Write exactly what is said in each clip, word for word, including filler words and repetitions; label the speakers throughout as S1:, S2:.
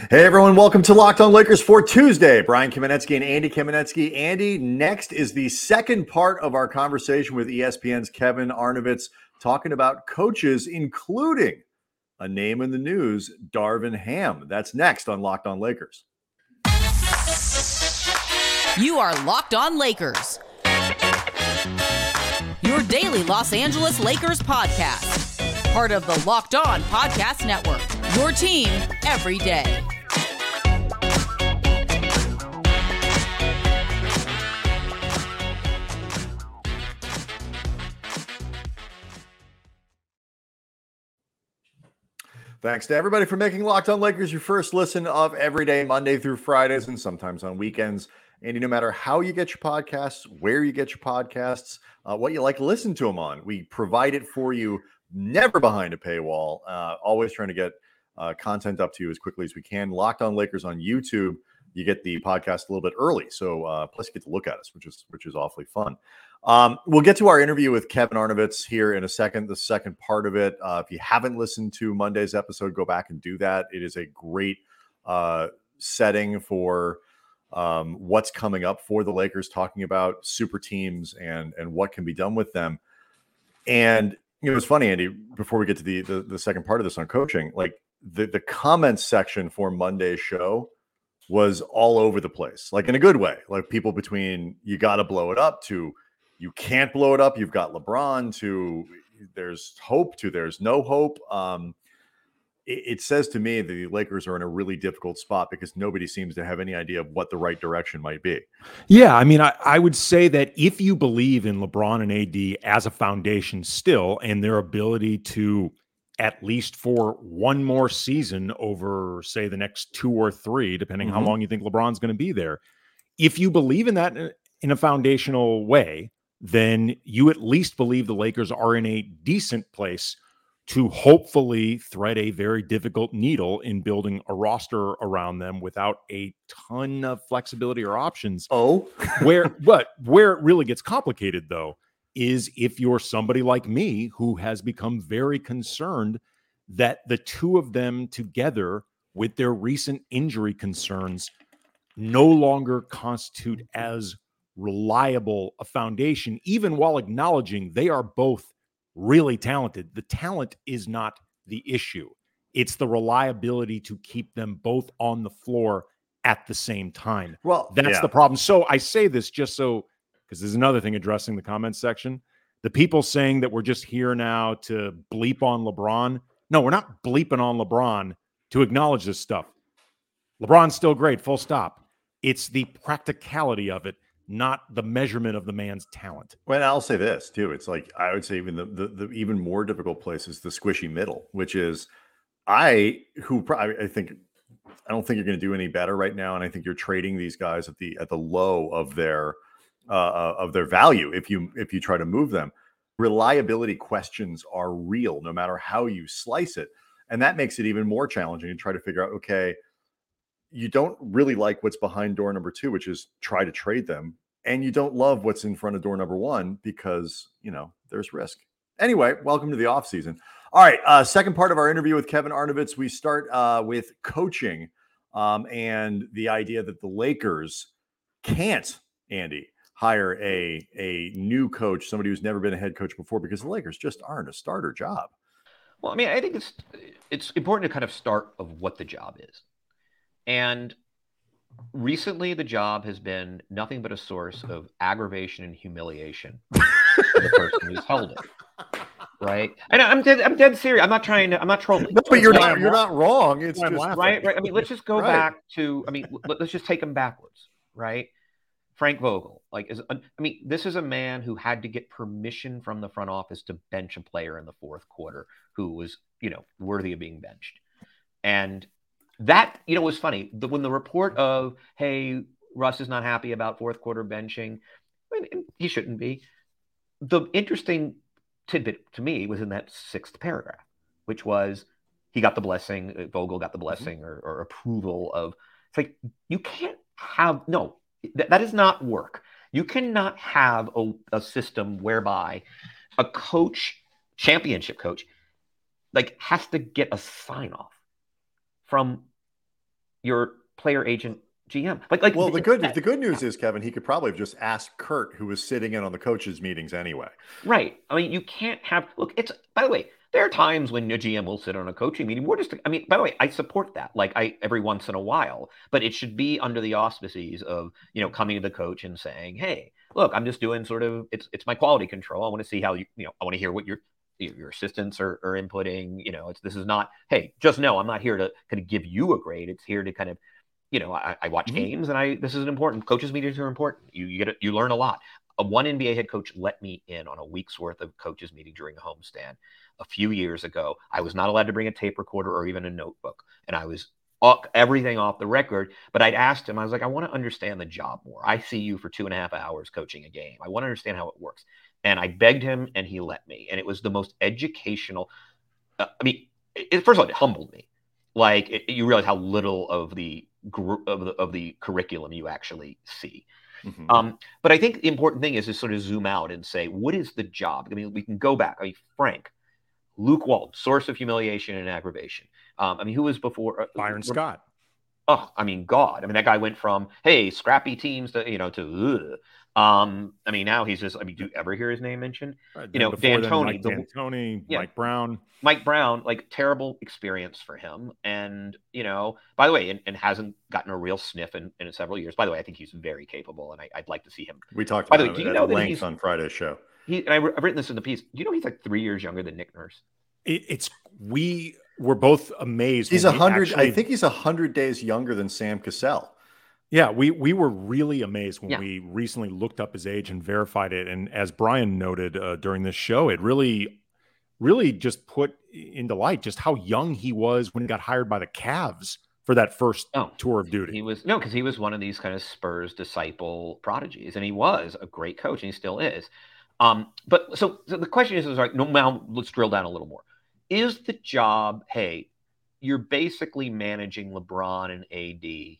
S1: Hey everyone, welcome to Locked On Lakers for Tuesday. Brian Kamenetsky and Andy Kamenetsky. Andy, next is the second part of our conversation with E S P N's Kevin Arnovitz, talking about coaches, including a name in the news, Darvin Ham. That's next on Locked On Lakers.
S2: You are Locked On Lakers, your daily Los Angeles Lakers podcast, part of the Locked On Podcast Network, your team every day.
S1: Thanks to everybody for making Locked On Lakers your first listen of every day, Monday through Fridays, and sometimes on weekends. Andy, no matter how you get your podcasts, where you get your podcasts, uh, what you like to listen to them on, we provide it for you, never behind a paywall, uh, always trying to get uh, content up to you as quickly as we can. Locked On Lakers on YouTube, you get the podcast a little bit early, so uh, plus you get to look at us, which is which is awfully fun. Um, we'll get to our interview with Kevin Arnovitz here in a second, the second part of it. Uh, if you haven't listened to Monday's episode, go back and do that. It is a great uh, setting for um, what's coming up for the Lakers, talking about super teams and and what can be done with them. And you know, it's funny, Andy, before we get to the, the, the second part of this on coaching, like the, the comments section for Monday's show was all over the place, like in a good way, like people between you got to blow it up to you can't blow it up. You've got LeBron to there's hope to there's no hope. Um, it, it says to me that the Lakers are in a really difficult spot because nobody seems to have any idea of what the right direction might be.
S3: Yeah, I mean, I, I would say that if you believe in LeBron and A D as a foundation still and their ability to, at least for one more season over, say, the next two or three, depending mm-hmm. how long you think LeBron's going to be there, if you believe in that in a foundational way, then you at least believe the Lakers are in a decent place to hopefully thread a very difficult needle in building a roster around them without a ton of flexibility or options.
S1: Oh,
S3: where but where it really gets complicated, though, is if you're somebody like me who has become very concerned that the two of them together with their recent injury concerns no longer constitute as reliable a foundation, even while acknowledging they are both really talented. The talent is not the issue. It's the reliability to keep them both on the floor at the same time.
S1: Well,
S3: that's
S1: yeah.
S3: the problem. So I say this just so, because there's another thing addressing the comments section. The people saying that we're just here now to bleep on LeBron. No, we're not bleeping on LeBron to acknowledge this stuff. LeBron's still great, full stop. It's the practicality of it, not the measurement of the man's talent.
S1: Well, I'll say this too. It's like, I would say even the, the, the even more difficult place is the squishy middle, which is I, who I, I think, I don't think you're going to do any better right now. And I think you're trading these guys at the, at the low of their, uh, of their value. If you, if you try to move them, reliability questions are real, no matter how you slice it. And that makes it even more challenging to try to figure out, okay, you don't really like what's behind door number two, which is try to trade them. And you don't love what's in front of door number one because, you know, there's risk. Anyway, welcome to the off season. All right. Uh, second part of our interview with Kevin Arnovitz. We start uh, with coaching um, and the idea that the Lakers can't, Andy, hire a, a new coach, somebody who's never been a head coach before, because the Lakers just aren't a starter job.
S4: Well, I mean, I think it's, it's important to kind of start of what the job is. And recently, the job has been nothing but a source of aggravation and humiliation for the person who's held it. Right? And I'm dead. I'm dead serious. I'm not trying to. I'm not trolling.
S1: No, but you're not. You're not wrong. It's just
S4: right. Right. I mean, let's just go
S1: right.
S4: back to. I mean, let, let's just take them backwards. Right? Frank Vogel. Like, is I mean, this is a man who had to get permission from the front office to bench a player in the fourth quarter who was, you know, worthy of being benched, and. That, you know, was funny. The, when the report of, hey, Russ is not happy about fourth quarter benching, I mean, he shouldn't be. The interesting tidbit to me was in that sixth paragraph, which was he got the blessing, Vogel got the blessing mm-hmm. or, or approval of, it's like, you can't have, no, th- that does not work. You cannot have a, a system whereby a coach, championship coach, like has to get a sign off from your player agent G M. Like, like
S1: well, the good the good news is, Kevin, he could probably have just asked Kurt, who was sitting in on the coaches' meetings anyway.
S4: Right. I mean, you can't have look. It's by the way, there are times when a G M will sit on a coaching meeting. We're just. I mean, by the way, I support that. Like, I every once in a while, but it should be under the auspices of you know coming to the coach and saying, "Hey, look, I'm just doing sort of it's it's my quality control. I want to see how you you know I want to hear what your your assistants are, are inputting. You know, it's this is not. Hey, just know I'm not here to kind of give you a grade. It's here to kind of." You know, I, I watch mm-hmm. games, and I this is an important. Coaches' meetings are important. You, you get it, you learn a lot. A one N B A head coach let me in on a week's worth of coaches' meeting during a homestand a few years ago. I was not allowed to bring a tape recorder or even a notebook, and I was all, everything off the record. But I'd asked him, I was like, I want to understand the job more. I see you for two and a half hours coaching a game. I want to understand how it works. And I begged him, and he let me. And it was the most educational. Uh, I mean, it, first of all, it humbled me. Like it, you realize how little of the group of the of the curriculum you actually see. Mm-hmm. Um, but I think the important thing is to sort of zoom out and say, what is the job? I mean, we can go back. I mean, Frank, Luke Walton, source of humiliation and aggravation. Um, I mean, who was before? Uh,
S3: Byron Scott.
S4: Oh, I mean, God. I mean, that guy went from, hey, scrappy teams to, you know, to, ugh. Um, I mean, now he's just, I mean, do you ever hear his name mentioned?
S3: Right,
S4: you know, D'Antoni.
S3: Mike D'Antoni, yeah, Mike Brown.
S4: Mike Brown, like terrible experience for him. And, you know, by the way, and, and hasn't gotten a real sniff in, in several years. By the way, I think he's very capable, and I, I'd like to see him.
S1: We talked
S4: by
S1: about
S4: the way, do you
S1: it
S4: know
S1: at
S4: that
S1: length
S4: he's,
S1: on Friday's show.
S4: He, and I, I've written this in the piece. Do you know he's like three years younger than Nick Nurse?
S3: It, it's, we were both amazed.
S1: He's a hundred, actually, I think he's a hundred days younger than Sam Cassell.
S3: Yeah, we we were really amazed when
S4: yeah.
S3: we recently looked up his age and verified it. And as Brian noted uh, during this show, it really, really just put into light just how young he was when he got hired by the Cavs for that first oh, tour of duty.
S4: He was no, because he was one of these kind of Spurs disciple prodigies, and he was a great coach, and he still is. Um, but so, so the question is, is like, no, now let's drill down a little more. Is the job? Hey, you're basically managing LeBron and A D.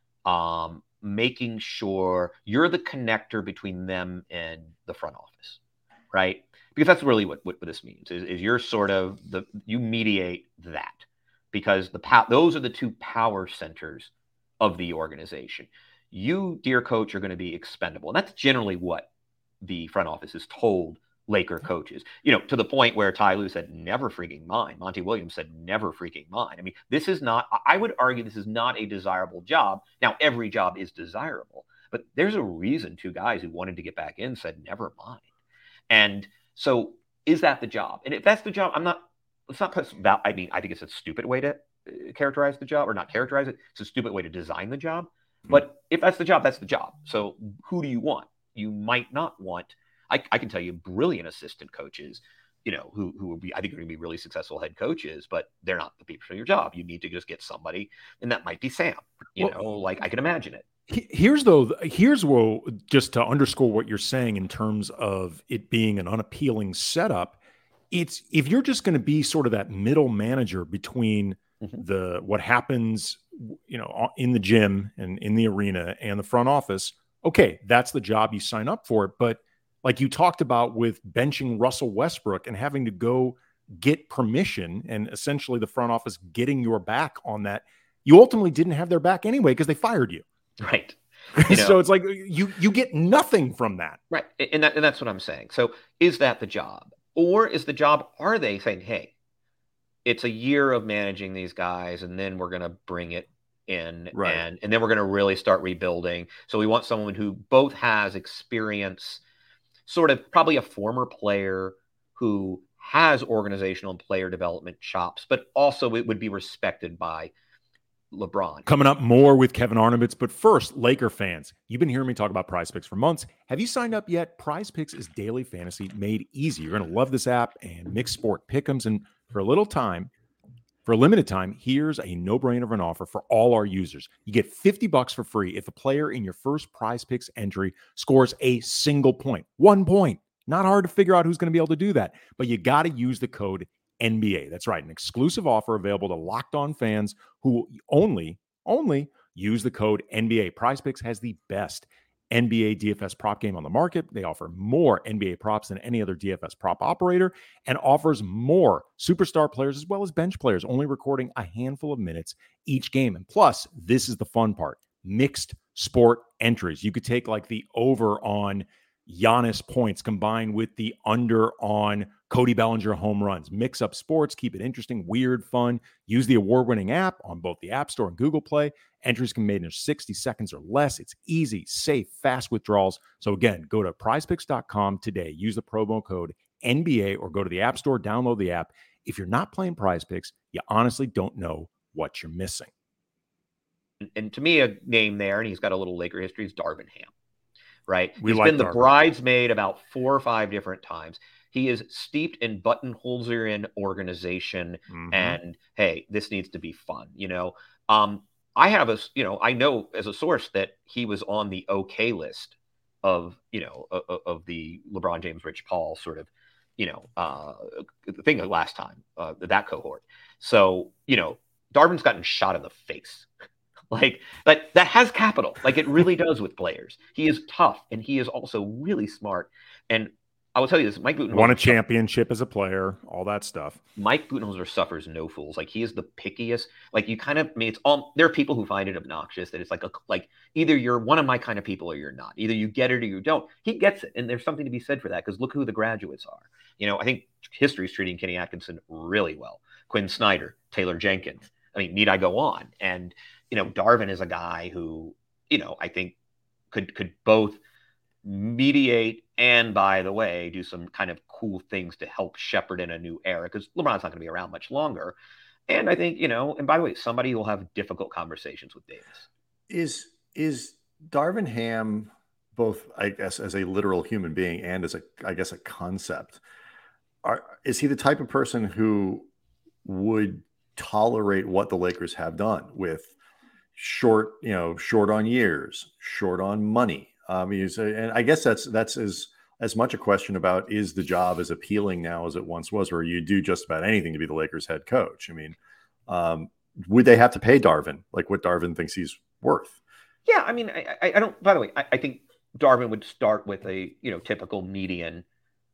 S4: Um, making sure you're the connector between them and the front office, right? Because that's really what, what, what this means is, is you're sort of the, you mediate that because the pow- those are the two power centers of the organization. You, dear coach, are going to be expendable. And that's generally what the front office is told Laker coaches, you know, to the point where Ty Lue said, never freaking mind. Monty Williams said, never freaking mind. I mean, this is not, I would argue this is not a desirable job. Now, every job is desirable, but there's a reason two guys who wanted to get back in said, never mind. And so is that the job? And if that's the job, I'm not, it's not about, I mean, I think it's a stupid way to characterize the job or not characterize it. It's a stupid way to design the job. Mm-hmm. But if that's the job, that's the job. So who do you want? You might not want I, I can tell you brilliant assistant coaches, you know, who who will be, I think are going to be really successful head coaches, but they're not the people for your job. You need to just get somebody, and that might be Sam, you well, know, like I can imagine it.
S3: Here's though, here's where, just to underscore what you're saying in terms of it being an unappealing setup, it's if you're just going to be sort of that middle manager between mm-hmm. the, what happens, you know, in the gym and in the arena and the front office, okay, that's the job you sign up for. But like you talked about with benching Russell Westbrook and having to go get permission and essentially the front office getting your back on that, you ultimately didn't have their back anyway because they fired you.
S4: Right. You know,
S3: so it's like you you get nothing from that.
S4: Right. And, that, and that's what I'm saying. So is that the job? Or is the job, are they saying, hey, it's a year of managing these guys and then we're going to bring it in right. and, and then we're going to really start rebuilding. So we want someone who both has experience, sort of probably a former player who has organizational and player development chops, but also it would be respected by LeBron.
S3: Coming up more with Kevin Arnovitz, but first, Laker fans, you've been hearing me talk about Prize Picks for months. Have you signed up yet? Prize Picks is daily fantasy made easy. You're going to love this app and mixed sport pick'ems, and for a little time, for a limited time, here's a no-brainer of an offer for all our users. You get fifty bucks for free if a player in your first Prize Picks entry scores a single point. One point. Not hard to figure out who's going to be able to do that, but you got to use the code N B A. That's right, an exclusive offer available to Locked On fans who only, only use the code N B A. Prize Picks has the best N B A D F S prop game on the market. They offer more N B A props than any other D F S prop operator and offers more superstar players as well as bench players, only recording a handful of minutes each game. And plus, this is the fun part, mixed sport entries. You could take like the over on Giannis points combined with the under on Cody Bellinger home runs. Mix up sports, keep it interesting, weird, fun. Use the award-winning app on both the App Store and Google Play. Entries can be made in sixty seconds or less. It's easy, safe, fast withdrawals. So again, go to prize picks dot com today. Use the promo code N B A or go to the App Store, download the app. If you're not playing Prize Picks, you honestly don't know what you're missing.
S4: And to me, a name there, and he's got a little Laker history, is Darvin Ham. Right?
S3: We
S4: He's
S3: like
S4: been the
S3: Darvin.
S4: bridesmaid about four or five different times. He is steeped in buttonholzerian organization,
S3: Mm-hmm.
S4: and hey, this needs to be fun. You know, um, I have a, you know, I know as a source that he was on the okay list of, you know, of, of the LeBron James, Rich Paul sort of, you know, uh, thing last time, uh, that cohort. So, you know, Darvin's gotten shot in the face. Like that, that has capital. Like it really does with players. He is tough, and he is also really smart. And I will tell you this: Mike Budenholzer
S3: Won a championship as a player, all that stuff.
S4: Mike Budenholzer suffers no fools. Like he is the pickiest. Like you kind of, I mean, it's all. There are people who find it obnoxious that it's like a like either you're one of my kind of people or you're not. Either you get it or you don't. He gets it, and there's something to be said for that because look who the graduates are. You know, I think history's treating Kenny Atkinson really well. Quinn Snyder, Taylor Jenkins. I mean, need I go on? And you know, Darvin is a guy who, you know, I think could could both mediate and, by the way, do some kind of cool things to help shepherd in a new era because LeBron's not going to be around much longer. And I think, you know, and by the way, somebody who will have difficult conversations with Davis.
S1: Is is Darvin Ham both, I guess, as a literal human being and as a, I guess, a concept? Are, is he the type of person who would tolerate what the Lakers have done with short, you know, short on years, short on money? Um, he's, and I guess that's that's as as much a question about is the job as appealing now as it once was, where you do just about anything to be the Lakers head coach. I mean, um, would they have to pay Darvin like what Darvin thinks he's worth?
S4: Yeah, I mean, I, I, I don't. By the way, I, I think Darvin would start with a you know typical median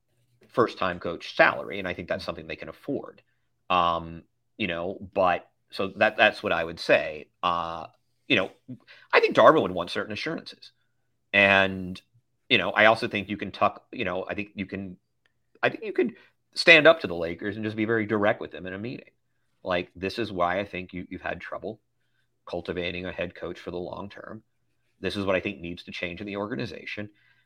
S4: first time coach salary, and I think that's something they can afford. Um, you know, but. So that that's what I would say. Uh, you know, I think Darvin would want certain assurances. And, you know, I also think you can tuck, you know, I think you can, I think you could stand up to the Lakers and just be very direct with them in a meeting. Like, this is why I think you, you've had trouble cultivating a head coach for the long term. This is what I think needs to change in the organization.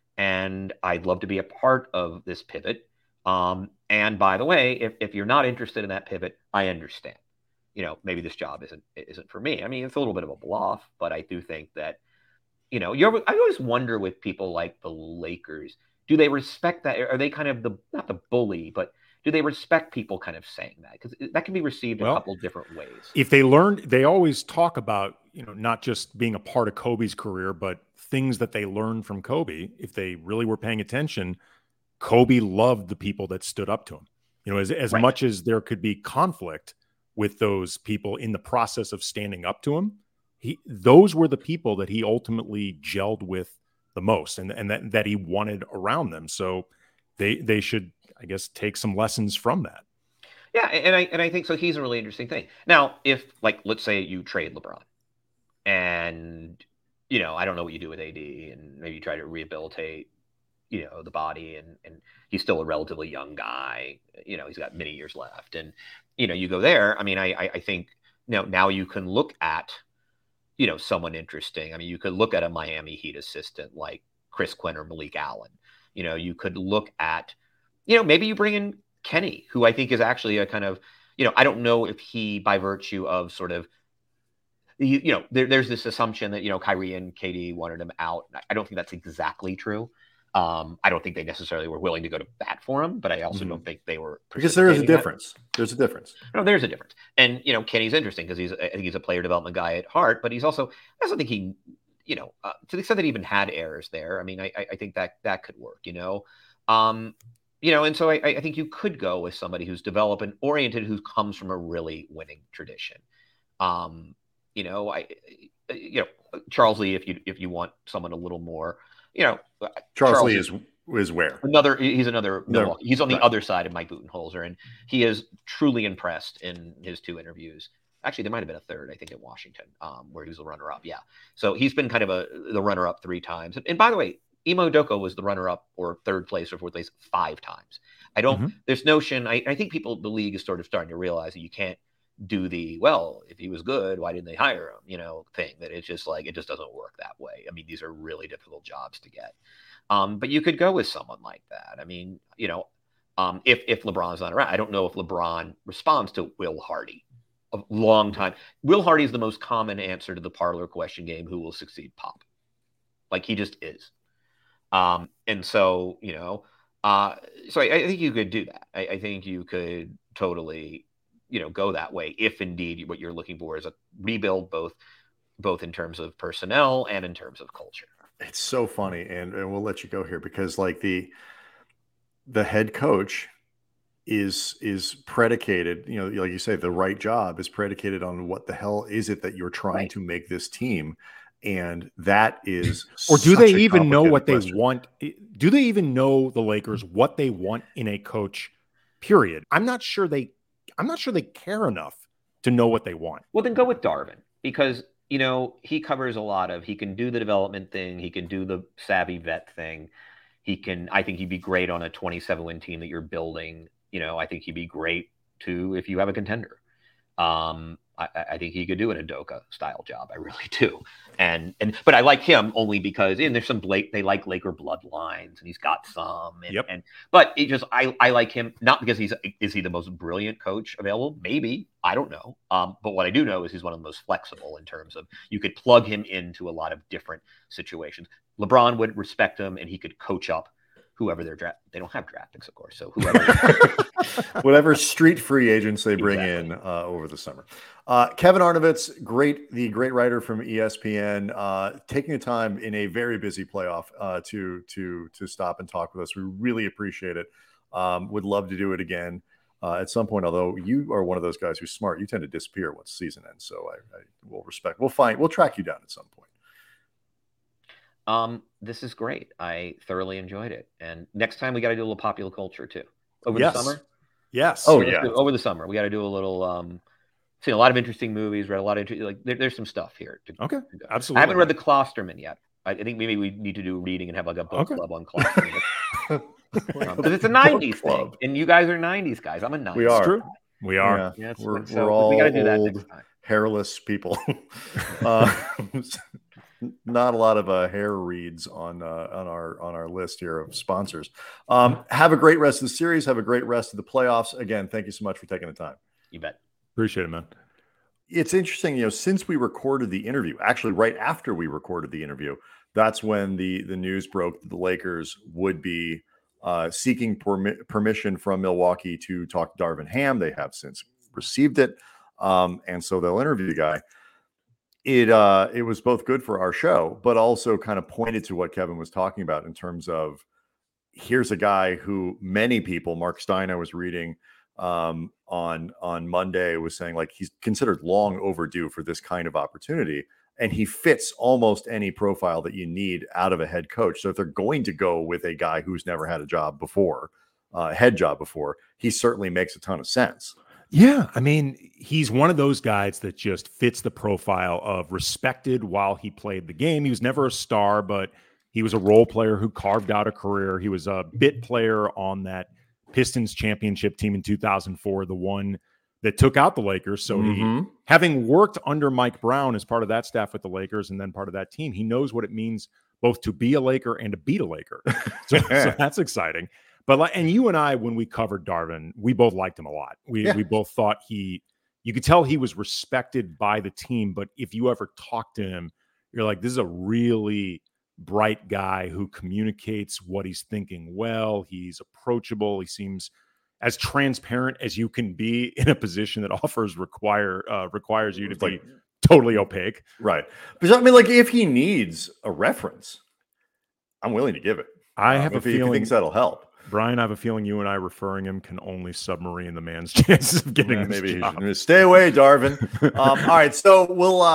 S4: And I'd love to be a part of this pivot. Um, and by the way, if, if you're not interested in that pivot, I understand. You know, maybe this job isn't isn't for me. I mean, it's a little bit of a bluff, but I do think that, you know, you I always wonder with people like the Lakers, do they respect that? Are they kind of the, not the bully, but do they respect people kind of saying that? Because that can be received
S3: well,
S4: a couple different ways.
S3: If they learned, they always talk about, you know, not just being a part of Kobe's career, but things that they learned from Kobe. If they really were paying attention, Kobe loved the people that stood up to him. You know, as, as
S4: Right.
S3: much as there could be conflict with those people in the process of standing up to him, he those were the people that he ultimately gelled with the most, and and that, that he wanted around them. So they they should, I guess, take some lessons from that.
S4: Yeah, and I and I think so. He's a really interesting thing. Now, if like let's say you trade LeBron, and you know I don't know what you do with A D, and maybe you try to rehabilitate, you know, the body, and and he's still a relatively young guy. You know, he's got many years left, and you know, you go there. I mean, I, I, I think you know, now you can look at, you know, someone interesting. I mean, you could look at a Miami Heat assistant like Chris Quinn or Malik Allen. You know, you could look at, you know, maybe you bring in Kenny, who I think is actually a kind of, you know, I don't know if he, by virtue of sort of, you, you know, there, there's this assumption that, you know, Kyrie and K D wanted him out. I don't think that's exactly true. Um, I don't think they necessarily were willing to go to bat for him, but I also
S3: Mm-hmm.
S4: don't think they were
S1: Because there is a
S4: precipitating that.
S1: difference. There's a difference.
S4: No, there's a difference. And, you know, Kenny's interesting because he's, I think he's a player development guy at heart, but he's also, I also think he, you know, uh, to the extent that he even had errors there, I mean, I, I think that that could work, you know? Um, you know, and so I, I think you could go with somebody who's development oriented, who comes from a really winning tradition. Um, you know, I, you know, Charles Lee, if you if you want someone a little more, you know,
S1: Charles, Charles Lee is is where
S4: another he's another
S1: no,
S4: he's on the
S1: right.
S4: other side of Mike Budenholzer, and he is truly impressed in his two interviews. Actually, there might have been a third, I think, in Washington, um, where he was the runner-up. Yeah, so he's been kind of a the runner-up three times. And, and by the way, Imo Udoka was the runner-up or third place or fourth place five times. I don't. Mm-hmm. This notion, I, I think people, the league is sort of starting to realize that you can't do the well. If he was good, why didn't they hire him? You know, thing that it's just like it just doesn't work that way. I mean, these are really difficult jobs to get. Um, but you could go with someone like that. I mean, you know, um, if if LeBron's not around, I don't know if LeBron responds to Will Hardy. A long time. Will Hardy is the most common answer to the parlor question game. Who will succeed Pop? Like he just is. Um, and so, you know, uh, so I, I think you could do that. I, I think you could totally, you know, go that way if indeed what you're looking for is a rebuild, both, both in terms of personnel and in terms of culture.
S1: It's so funny. And, and we'll let you go here because like the, the head coach is is predicated, you know, like you say, the right job is predicated on what the hell is it that you're trying right. to make this team, and that is
S3: or do they even know what
S1: question.
S3: they want? Do they even know the Lakers what they want in a coach? Period. I'm not sure they. I'm not sure they care enough to know what they want.
S4: Well, then go with Darvin because you know he covers a lot of. He can do the development thing. He can do the savvy vet thing. He can. I think he'd be great on a twenty-seven win team that you're building. You know, I think he'd be great too if you have a contender. Um, I, I think he could do an Udoka style job. I really do. And and but I like him only because and there's some Blake they like Laker bloodlines and he's got some. And,
S3: yep.
S4: and but it just I I like him not because he's is he the most brilliant coach available? Maybe. I don't know. Um, but what I do know is he's one of the most flexible in terms of you could plug him into a lot of different situations. LeBron would respect him and he could coach up whoever they're draft, they don't have draft picks, of course. So whoever,
S1: whatever street free agents they bring
S4: exactly.
S1: in uh, over the summer. Uh, Kevin Arnovitz, great, the great writer from E S P N, uh, taking the time in a very busy playoff uh, to to to stop and talk with us. We really appreciate it. Um, would love to do it again uh, at some point. Although you are one of those guys who's smart, you tend to disappear once the season ends. So I, I will respect. We'll find. We'll track you down at some point.
S4: Um, this is great. I thoroughly enjoyed it. And next time we got to do a little popular culture too. Over
S3: yes.
S4: the summer?
S3: Yes.
S1: Oh,
S4: Let's
S1: yeah.
S4: do, over the summer. We got to do a little, um, seen a lot of interesting movies, read a lot of, like, there, there's some stuff here. To,
S3: okay.
S4: to go.
S3: Absolutely.
S4: I haven't read the Klosterman yet. I, I think maybe we need to do reading and have like a book
S3: okay.
S4: club on Klosterman. um, because it's a nineties thing. And you guys are nineties guys. I'm a nineties.
S1: We are.
S3: True. We are.
S1: Yeah.
S4: Yeah,
S1: we're
S4: so
S1: we're all
S4: we got to do that
S1: old,
S4: next time.
S1: hairless people. uh, not a lot of uh, hair reads on uh, on our on our list here of sponsors. Um, have a great rest of the series. Have a great rest of the playoffs. Again, thank you so much for taking the time.
S4: You bet.
S3: Appreciate it, man.
S1: It's interesting, you know, since we recorded the interview, actually right after we recorded the interview, that's when the the news broke that the Lakers would be uh, seeking permi- permission from Milwaukee to talk to Darvin Ham. They have since received it, um, and so they'll interview the guy. It uh, it was both good for our show, but also kind of pointed to what Kevin was talking about in terms of here's a guy who many people, Mark Stein, I was reading um, on on Monday, was saying like he's considered long overdue for this kind of opportunity, and he fits almost any profile that you need out of a head coach. So if they're going to go with a guy who's never had a job before, a uh, head job before, he certainly makes a ton of sense.
S3: Yeah, I mean, he's one of those guys that just fits the profile of respected while he played the game. He was never a star, but he was a role player who carved out a career. He was a bit player on that Pistons championship team in two thousand four, the one that took out the Lakers. So mm-hmm. he, having worked under Mike Brown as part of that staff with the Lakers and then part of that team, he knows what it means both to be a Laker and to beat a Laker. So, so that's exciting. But like, and you and I, when we covered Darvin, we both liked him a lot. We yeah. we both thought he, you could tell he was respected by the team. But if you ever talk to him, you're like, this is a really bright guy who communicates what he's thinking well. He's approachable. He seems as transparent as you can be in a position that offers require uh, requires you to be like, totally opaque.
S1: Right. But I mean, like, if he needs a reference, I'm willing to give it.
S3: I have
S1: um,
S3: a
S1: if
S3: feeling
S1: he thinks that'll help.
S3: Brian, I have a feeling you and I referring him can only submarine the man's chances of getting
S1: yeah,
S3: this
S1: maybe
S3: job.
S1: He should stay away, Darvin. um, all right, so we'll. Uh,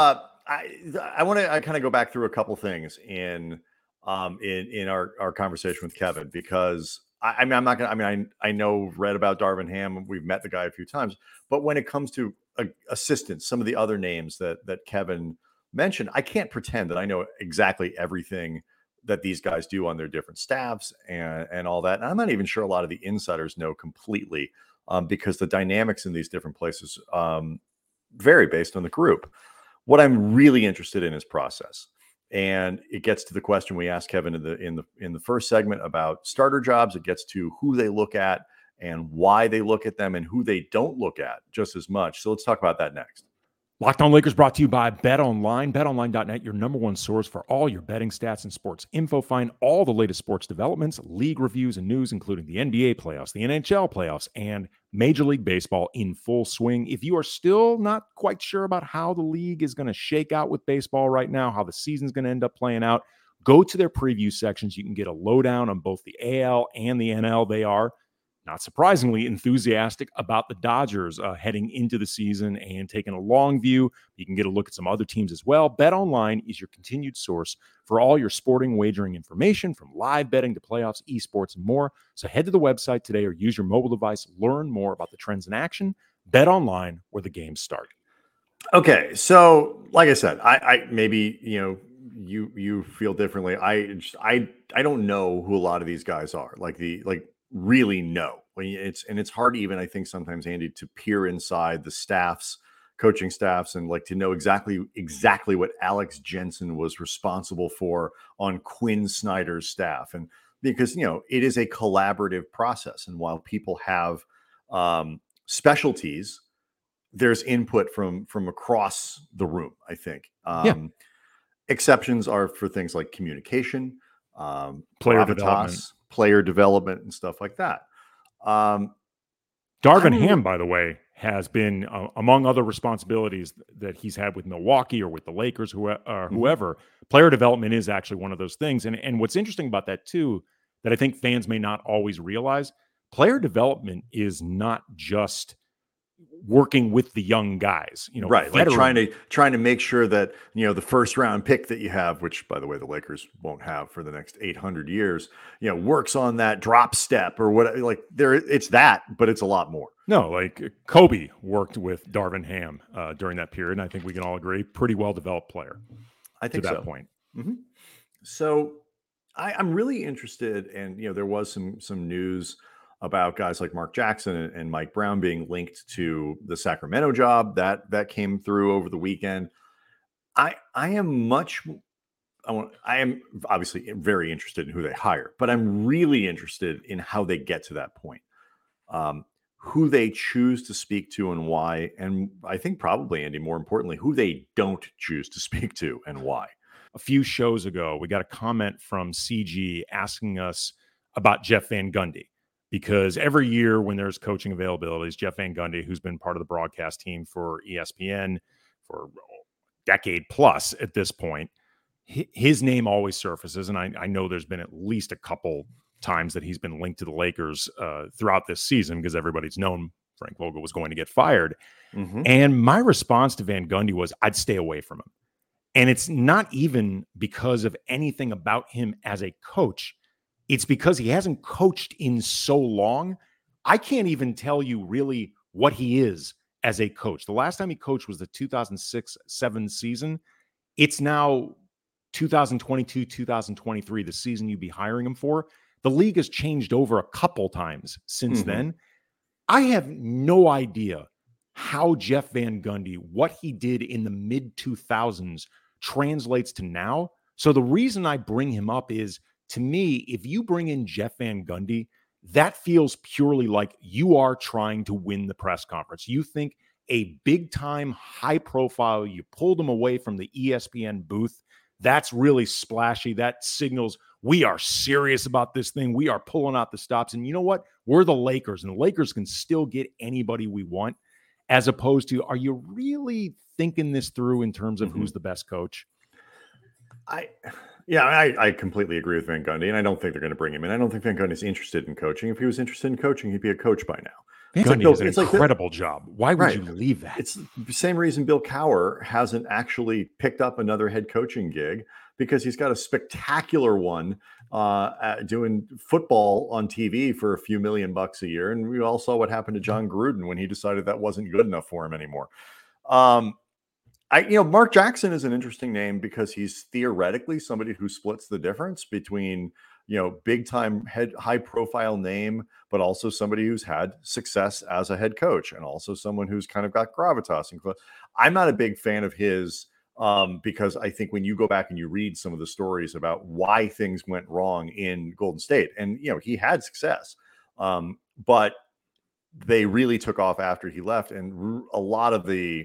S1: I I want to I kind of go back through a couple things in um in in our our conversation with Kevin, because I, I mean I'm not gonna I mean I I know read about Darvin Ham, we've met the guy a few times, but when it comes to uh, assistants, some of the other names that that Kevin mentioned, I can't pretend that I know exactly everything that these guys do on their different staffs and and all that. And I'm not even sure a lot of the insiders know completely, um, because the dynamics in these different places um, vary based on the group. What I'm really interested in is process. And it gets to the question we asked Kevin in the in the in the first segment about starter jobs. It gets to who they look at and why they look at them and who they don't look at just as much. So let's talk about that next.
S3: Locked On Lakers brought to you by BetOnline. Bet Online dot net, your number one source for all your betting stats and sports info. Find all the latest sports developments, league reviews, and news, including the N B A playoffs, the N H L playoffs, and Major League Baseball in full swing. If you are still not quite sure about how the league is going to shake out with baseball right now, how the season's going to end up playing out, go to their preview sections. You can get a lowdown on both the A L and the N L. They are, not surprisingly, enthusiastic about the Dodgers uh, heading into the season and taking a long view. You can get a look at some other teams as well. BetOnline is your continued source for all your sporting wagering information, from live betting to playoffs, esports, and more. So head to the website today or use your mobile device. Learn more about the trends in action. BetOnline, where the games start.
S1: Okay, so like I said, I, I maybe you know you you feel differently. I just, I I don't know who a lot of these guys are. Like the like. really know when it's and it's hard even, I think, sometimes, Andy, to peer inside the staffs, coaching staffs, and like to know exactly exactly what Alex Jensen was responsible for on Quinn Snyder's staff. And because you know it is a collaborative process, and while people have um specialties, there's input from from across the room, I think. um yeah. Exceptions are for things like communication, um
S3: player
S1: gravitas,
S3: development
S1: player development and stuff like that. Um,
S3: Darvin Ham, by the way, has been, uh, among other responsibilities that he's had with Milwaukee or with the Lakers, who, uh, whoever, mm-hmm. player development is actually one of those things. And, and what's interesting about that, too, that I think fans may not always realize, player development is not just working with the young guys, you know,
S1: right?
S3: veteran.
S1: Like trying to trying to make sure that you know the first round pick that you have, which by the way the Lakers won't have for the next eight hundred years, you know, works on that drop step or what. Like there, it's that, but it's a lot more.
S3: No, like Kobe worked with Darvin Ham uh, during that period, and I think we can all agree, pretty well developed player.
S1: I think
S3: to that
S1: so.
S3: point.
S1: Mm-hmm. So I, I'm really interested, and you know, there was some some news about guys like Mark Jackson and, and Mike Brown being linked to the Sacramento job that that came through over the weekend. I I am much I want I am obviously very interested in who they hire, but I'm really interested in how they get to that point. Um, who they choose to speak to and why, and I think probably, Andy, more importantly, who they don't choose to speak to and why.
S3: A few shows ago, we got a comment from C G asking us about Jeff Van Gundy. Because every year when there's coaching availabilities, Jeff Van Gundy, who's been part of the broadcast team for E S P N for a decade plus at this point, his name always surfaces. And I, I know there's been at least a couple times that he's been linked to the Lakers uh, throughout this season because everybody's known Frank Vogel was going to get fired. Mm-hmm. And my response to Van Gundy was, I'd stay away from him. And it's not even because of anything about him as a coach. It's because he hasn't coached in so long. I can't even tell you really what he is as a coach. The last time he coached was the two thousand six seven season. It's now two thousand twenty-two, two thousand twenty-three, the season you'd be hiring him for. The league has changed over a couple times since mm-hmm. then. I have no idea how Jeff Van Gundy, what he did in the mid two thousands, translates to now. So the reason I bring him up is, to me, if you bring in Jeff Van Gundy, that feels purely like you are trying to win the press conference. You think a big-time, high-profile, you pulled him away from the E S P N booth. That's really splashy. That signals we are serious about this thing. We are pulling out the stops. And you know what? We're the Lakers, and the Lakers can still get anybody we want, as opposed to, are you really thinking this through in terms of mm-hmm. who's the best coach?
S1: I... Yeah, I, I completely agree with Van Gundy, and I don't think they're going to bring him in. I don't think Van Gundy's interested in coaching. If he was interested in coaching, he'd be a coach by now.
S3: Van Gundy
S1: like,
S3: does an
S1: it's like
S3: incredible Bill, job. Why would
S1: right.
S3: you leave that?
S1: It's the same reason Bill Cowher hasn't actually picked up another head coaching gig, because he's got a spectacular one uh, at doing football on T V for a few million bucks a year. And we all saw what happened to John Gruden when he decided that wasn't good enough for him anymore. Um, I, you know, Mark Jackson is an interesting name because he's theoretically somebody who splits the difference between, you know, big time head, high profile name, but also somebody who's had success as a head coach, and also someone who's kind of got gravitas. And I'm not a big fan of his um, because I think when you go back and you read some of the stories about why things went wrong in Golden State, and, you know, he had success, um, but they really took off after he left. And a lot of the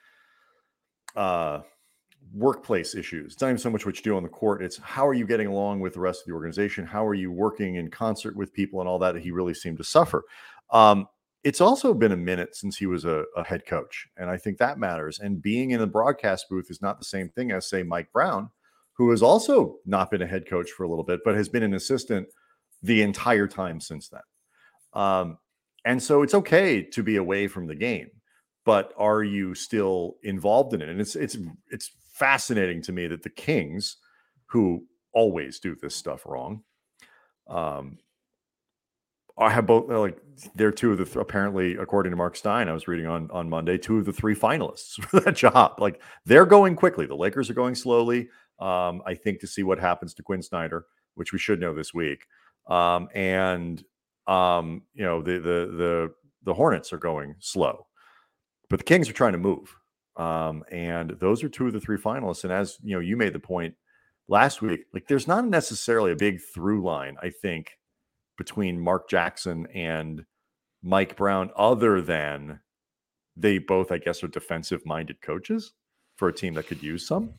S1: uh, workplace issues, it's not even so much what you do on the court, it's how are you getting along with the rest of the organization, how are you working in concert with people, and all that, that he really seemed to suffer. Um, it's also been a minute since he was a, a head coach, and I think that matters. And being in the broadcast booth is not the same thing as, say, Mike Brown, who has also not been a head coach for a little bit, but has been an assistant the entire time since then. Um, and so it's okay to be away from the game, but are you still involved in it? And it's it's it's fascinating to me that the Kings, who always do this stuff wrong, um, I have both, like, they're two of the th- apparently, according to Mark Stein, I was reading on on Monday, two of the three finalists for that job. Like, they're going quickly. The Lakers are going slowly. Um, I think to see what happens to Quinn Snyder, which we should know this week, um, and um, you know the the the the Hornets are going slow. But the Kings are trying to move. Um, and those are two of the three finalists. And as you know, you made the point last week, like, there's not necessarily a big through line, I think, between Mark Jackson and Mike Brown, other than they both, I guess, are defensive minded coaches for a team that could use some.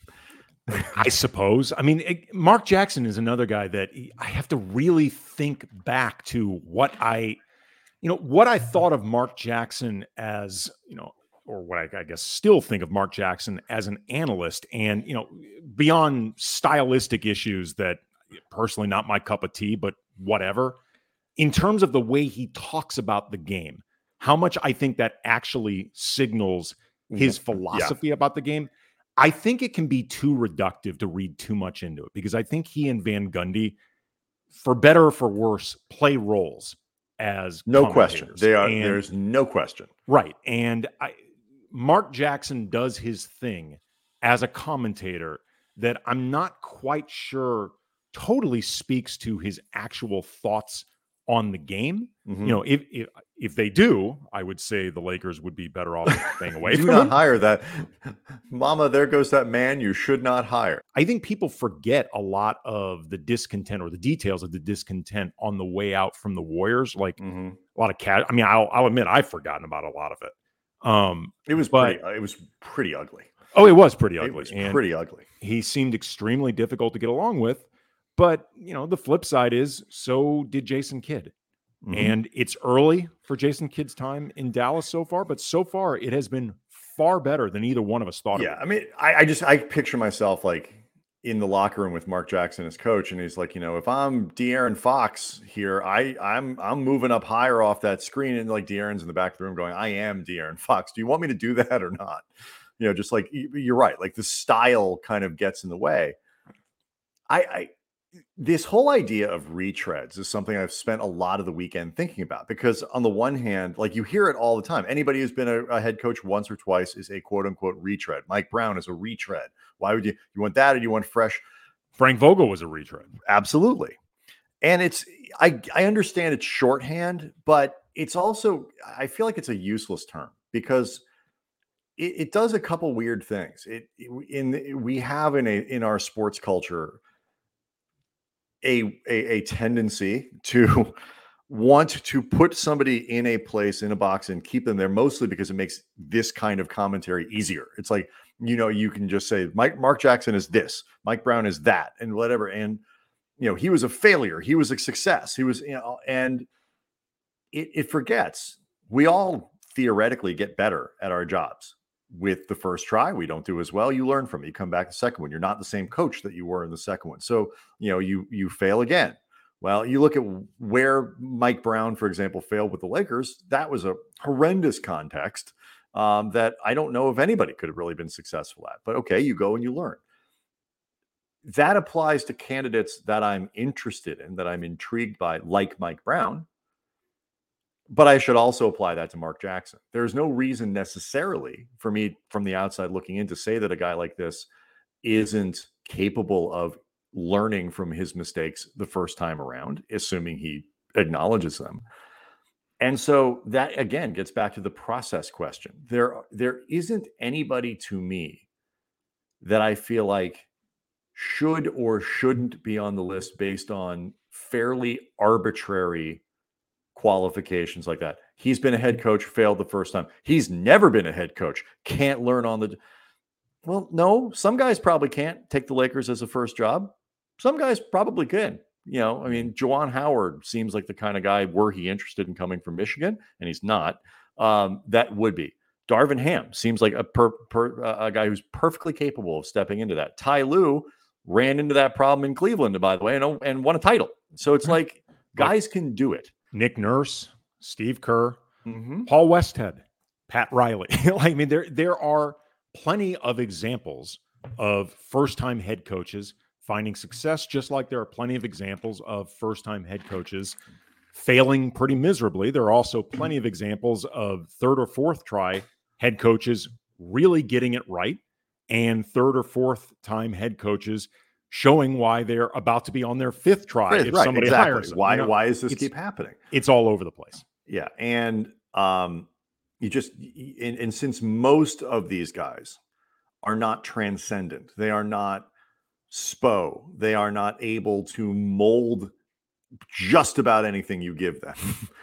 S3: I suppose. I mean, it, Mark Jackson is another guy that he, I have to really think back to what I, you know, what I thought of Mark Jackson as, you know, or what I, I guess still think of Mark Jackson as an analyst. And, you know, beyond stylistic issues that personally not my cup of tea, but whatever, in terms of the way he talks about the game, how much I think that actually signals his philosophy yeah. about the game. I think it can be too reductive to read too much into it, because I think he and Van Gundy, for better or for worse, play roles as
S1: no question. They are.
S3: And,
S1: there's no question.
S3: Right. And I, Mark Jackson does his thing as a commentator that I'm not quite sure totally speaks to his actual thoughts on the game. Mm-hmm. You know, if, if if they do, I would say the Lakers would be better off staying away
S1: do
S3: from
S1: not
S3: him.
S1: hire that. Mama, there goes that man you should not hire.
S3: I think people forget a lot of the discontent or the details of the discontent on the way out from the Warriors. Like mm-hmm. a lot of cat. I mean, I'll, I'll admit I've forgotten about a lot of it. Um,
S1: it was but, pretty, it was pretty ugly.
S3: Oh, it was pretty ugly.
S1: It was
S3: and
S1: pretty ugly.
S3: He seemed extremely difficult to get along with. But, you know, the flip side is, so did Jason Kidd. Mm-hmm. And it's early for Jason Kidd's time in Dallas so far, but so far it has been far better than either one of us thought.
S1: Yeah, I mean, I, I just, I picture myself like in the locker room with Mark Jackson as coach, and he's like, you know, if I'm De'Aaron Fox here, I, I'm, I'm moving up higher off that screen, and like De'Aaron's in the back of the room going, I am De'Aaron Fox. Do you want me to do that or not? You know, just like, you're right. Like the style kind of gets in the way. I, I This whole idea of retreads is something I've spent a lot of the weekend thinking about, because on the one hand, like you hear it all the time. Anybody who's been a, a head coach once or twice is a quote unquote retread. Mike Brown is a retread. Why would you, you want that or do you want fresh?
S3: Frank Vogel was a retread.
S1: Absolutely. And it's, I, I understand it's shorthand, but it's also, I feel like it's a useless term because it, it does a couple weird things. It, in, we have in a, in our sports culture, A, a a tendency to want to put somebody in a place, in a box, and keep them there, mostly because it makes this kind of commentary easier. It's like, you know, you can just say Mike Mark Jackson is this, Mike Brown is that, and whatever. And you know, he was a failure, he was a success, he was, you know, and it, it forgets we all theoretically get better at our jobs. With the first try, we don't do as well. You learn from it. You come back the second one. You're not the same coach that you were in the second one. So, you know, you you fail again. Well, you look at where Mike Brown, for example, failed with the Lakers. That was a horrendous context um, that I don't know if anybody could have really been successful at. But okay, you go and you learn. That applies to candidates that I'm interested in, that I'm intrigued by, like Mike Brown. But I should also apply that to Mark Jackson. There's no reason necessarily for me from the outside looking in to say that a guy like this isn't capable of learning from his mistakes the first time around, assuming he acknowledges them. And so that, again, gets back to the process question. There, there isn't anybody to me that I feel like should or shouldn't be on the list based on fairly arbitrary qualifications like that. He's been a head coach, failed the first time. He's never been a head coach, can't learn on the... Well, no, some guys probably can't take the Lakers as a first job. Some guys probably can. You know, I mean, Juwan Howard seems like the kind of guy, were he interested in coming from Michigan, and he's not, um, that would be. Darvin Ham seems like a, per, per, uh, a guy who's perfectly capable of stepping into that. Ty Lue ran into that problem in Cleveland, by the way, and, and won a title. So it's like guys can do it.
S3: Nick Nurse, Steve Kerr,
S1: Mm-hmm.
S3: Paul Westhead, Pat Riley. I mean, there, there are plenty of examples of first-time head coaches finding success, just like there are plenty of examples of first-time head coaches failing pretty miserably. There are also plenty of examples of third or fourth try head coaches really getting it right, and third or fourth time head coaches showing why they're about to be on their fifth try
S1: Right,
S3: if
S1: right,
S3: somebody
S1: exactly.
S3: hires them.
S1: Why,
S3: You know,
S1: why does this
S3: it's-
S1: keep happening?
S3: It's all over the place.
S1: Yeah. And um, you just, and, and since most of these guys are not transcendent, they are not Spo, they are not able to mold just about anything you give them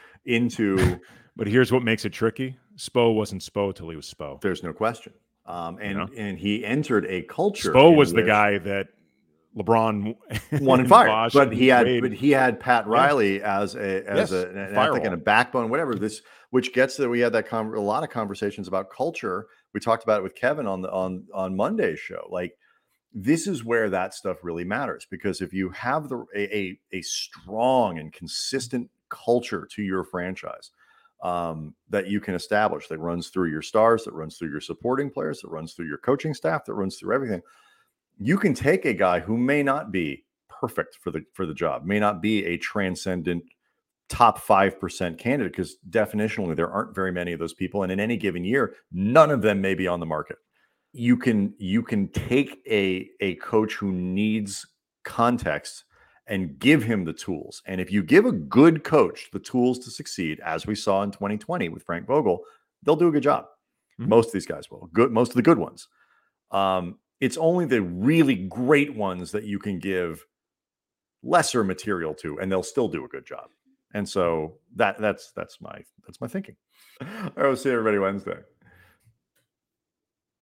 S1: into.
S3: But here's what makes it tricky. Spo wasn't Spo till he was Spo.
S1: There's no question. Um, and,
S3: You know?
S1: and he entered a culture.
S3: Spo
S1: in
S3: was the
S1: which-
S3: guy that LeBron
S1: one and fired,
S3: Bosh
S1: but he had
S3: Wade.
S1: but he had Pat Riley as a as
S3: Yes,
S1: a, an ethic
S3: firewall.
S1: and a backbone, whatever. This, which gets that we had that con- a lot of conversations about culture. We talked about it with Kevin on the on on Monday's show. Like, this is where that stuff really matters, because if you have the a a, a strong and consistent culture to your franchise um, that you can establish, that runs through your stars, that runs through your supporting players, that runs through your coaching staff, that runs through everything. You can take a guy who may not be perfect for the for the job, may not be a transcendent top five percent candidate, because definitionally there aren't very many of those people, and in any given year, none of them may be on the market. You can you can take a a coach who needs context and give him the tools. And if you give a good coach the tools to succeed, as we saw in twenty twenty with Frank Vogel, they'll do a good job.
S3: Mm-hmm.
S1: Most of these guys will. Good, most of the good ones. Um, It's only the really great ones that you can give lesser material to, and they'll still do a good job. And so that that's that's my that's my thinking. All right, we'll see everybody Wednesday.